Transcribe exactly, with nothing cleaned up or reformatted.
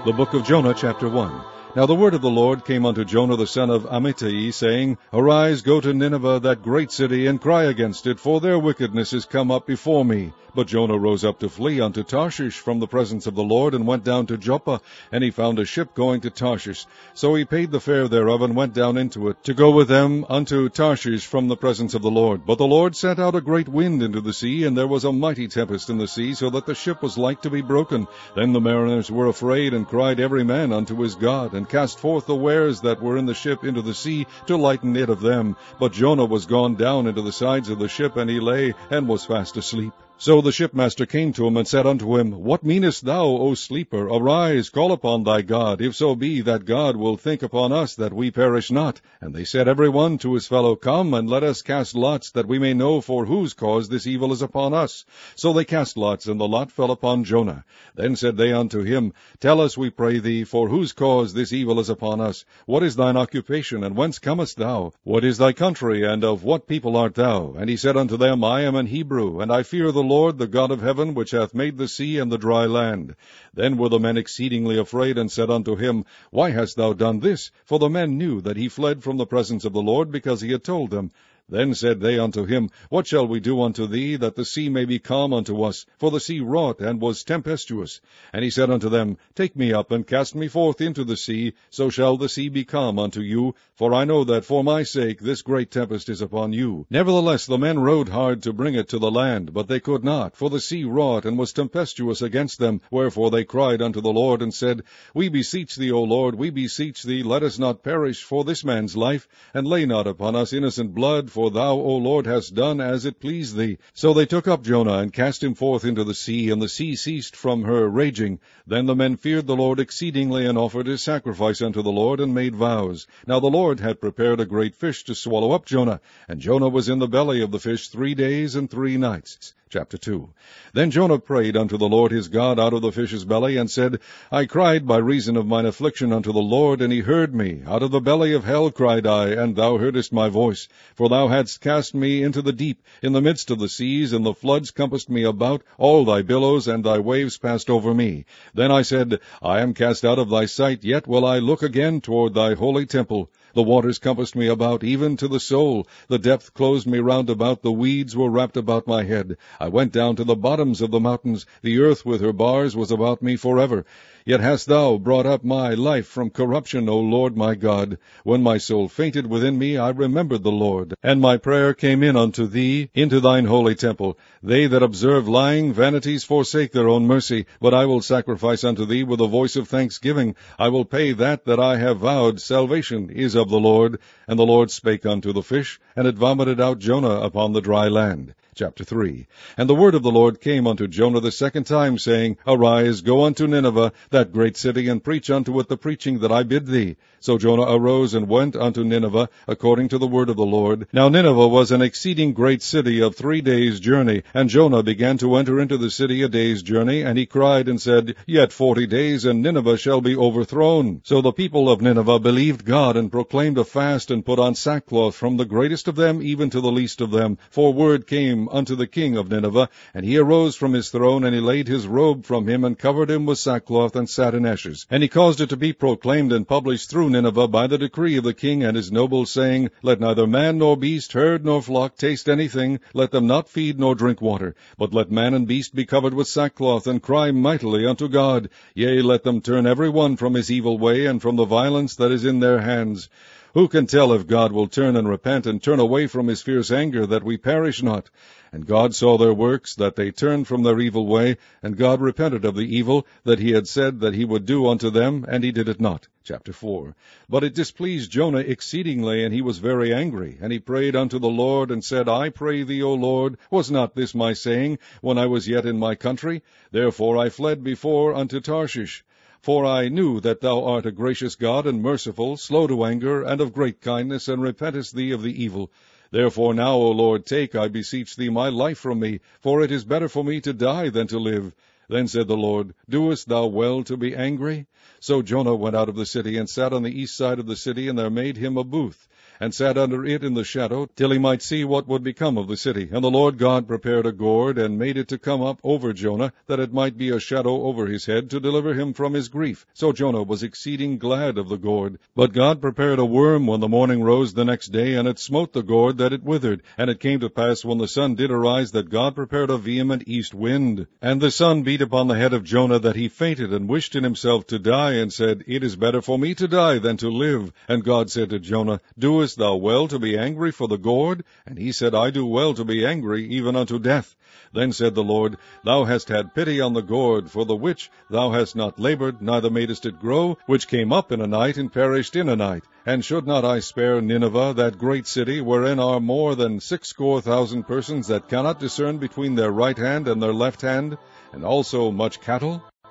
The book of Jonah, chapter one. Now the word of the Lord came unto Jonah the son of Amittai, saying, Arise, go to Nineveh, that great city, and cry against it, for their wickedness is come up before me. But Jonah rose up to flee unto Tarshish from the presence of the Lord, and went down to Joppa, and he found a ship going to Tarshish. So he paid the fare thereof, and went down into it, to go with them unto Tarshish from the presence of the Lord. But the Lord sent out a great wind into the sea, and there was a mighty tempest in the sea, so that the ship was like to be broken. Then the mariners were afraid, and cried every man unto his God, and cast forth the wares that were in the ship into the sea, to lighten it of them. But Jonah was gone down into the sides of the ship, and he lay, and was fast asleep. So the shipmaster came to him, and said unto him, What meanest thou, O sleeper? Arise, call upon thy God, if so be that God will think upon us, that we perish not. And they said every one to his fellow, Come, and let us cast lots, that we may know for whose cause this evil is upon us. So they cast lots, and the lot fell upon Jonah. Then said they unto him, Tell us, we pray thee, for whose cause this evil is upon us? What is thine occupation, and whence comest thou? What is thy country, and of what people art thou? And he said unto them, I am an Hebrew, and I fear the Lord, the God of heaven, which hath made the sea and the dry land. Then were the men exceedingly afraid, and said unto him, Why hast thou done this? For the men knew that he fled from the presence of the Lord, because he had told them. Then said they unto him, What shall we do unto thee, that the sea may be calm unto us? For the sea wrought, and was tempestuous. And he said unto them, Take me up, and cast me forth into the sea, so shall the sea be calm unto you. For I know that for my sake this great tempest is upon you. Nevertheless the men rowed hard to bring it to the land, but they could not, for the sea wrought, and was tempestuous against them. Wherefore they cried unto the Lord, and said, We beseech thee, O Lord, we beseech thee, let us not perish for this man's life, and lay not upon us innocent blood, for thou, O Lord, hast done as it pleased thee. So they took up Jonah, and cast him forth into the sea, and the sea ceased from her raging. Then the men feared the Lord exceedingly, and offered a sacrifice unto the Lord, and made vows. Now the Lord had prepared a great fish to swallow up Jonah, and Jonah was in the belly of the fish three days and three nights. Chapter two. Then Jonah prayed unto the Lord his God out of the fish's belly, and said, I cried by reason of mine affliction unto the Lord, and he heard me. Out of the belly of hell cried I, and thou heardest my voice. For thou hadst cast me into the deep, in the midst of the seas, and the floods compassed me about, all thy billows and thy waves passed over me. Then I said, I am cast out of thy sight, yet will I look again toward thy holy temple. The waters compassed me about, even to the soul. The depth closed me round about, the weeds were wrapped about my head. I went down to the bottoms of the mountains. The earth with her bars was about me forever. Yet hast thou brought up my life from corruption, O Lord my God. When my soul fainted within me, I remembered the Lord, and my prayer came in unto thee, into thine holy temple. They that observe lying vanities forsake their own mercy, but I will sacrifice unto thee with a voice of thanksgiving. I will pay that that I have vowed. Salvation is of the Lord. And the Lord spake unto the fish, and it vomited out Jonah upon the dry land. Chapter three. And the word of the Lord came unto Jonah the second time, saying, Arise, go unto Nineveh, that great city, and preach unto it the preaching that I bid thee. So Jonah arose and went unto Nineveh, according to the word of the Lord. Now Nineveh was an exceeding great city of three days' journey. And Jonah began to enter into the city a day's journey, and he cried and said, Yet forty days, and Nineveh shall be overthrown. So the people of Nineveh believed God, and proclaimed a fast, and put on sackcloth, from the greatest of them even to the least of them. For word came unto the king of Nineveh, and he arose from his throne, and he laid his robe from him, and covered him with sackcloth, and sat in ashes. And he caused it to be proclaimed and published through Nineveh by the decree of the king and his nobles, saying, Let neither man nor beast, herd nor flock taste anything, let them not feed nor drink water, but let man and beast be covered with sackcloth, and cry mightily unto God. Yea, let them turn every one from his evil way, and from the violence that is in their hands. Who can tell if God will turn and repent, and turn away from his fierce anger, that we perish not? And God saw their works, that they turned from their evil way, and God repented of the evil that he had said that he would do unto them, and he did it not. Chapter four. But it displeased Jonah exceedingly, and he was very angry. And he prayed unto the Lord, and said, I pray thee, O Lord, was not this my saying, when I was yet in my country? Therefore I fled before unto Tarshish. For I knew that thou art a gracious God, and merciful, slow to anger, and of great kindness, and repentest thee of the evil. Therefore now, O Lord, take, I beseech thee, my life from me, for it is better for me to die than to live. Then said the Lord, Doest thou well to be angry? So Jonah went out of the city, and sat on the east side of the city, and there made him a booth, and sat under it in the shadow, till he might see what would become of the city. And the Lord God prepared a gourd, and made it to come up over Jonah, that it might be a shadow over his head, to deliver him from his grief. So Jonah was exceeding glad of the gourd. But God prepared a worm when the morning rose the next day, and it smote the gourd, that it withered. And it came to pass, when the sun did arise, that God prepared a vehement east wind. And the sun beat upon the head of Jonah, that he fainted, and wished in himself to die, and said, It is better for me to die than to live. And God said to Jonah, Doest thou well to be angry for the gourd? And he said, I do well to be angry, even unto death. Then said the Lord, Thou hast had pity on the gourd, for the which thou hast not labored, neither madest it grow, which came up in a night, and perished in a night. And should not I spare Nineveh, that great city, wherein are more than sixscore thousand persons that cannot discern between their right hand and their left hand, and also much cattle?